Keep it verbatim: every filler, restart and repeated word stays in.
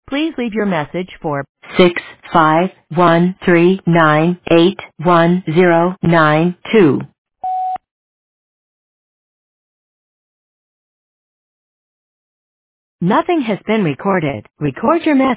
Please leave your message for six five one three nine eight one zero nine two. Nothing has been recorded. Record your message.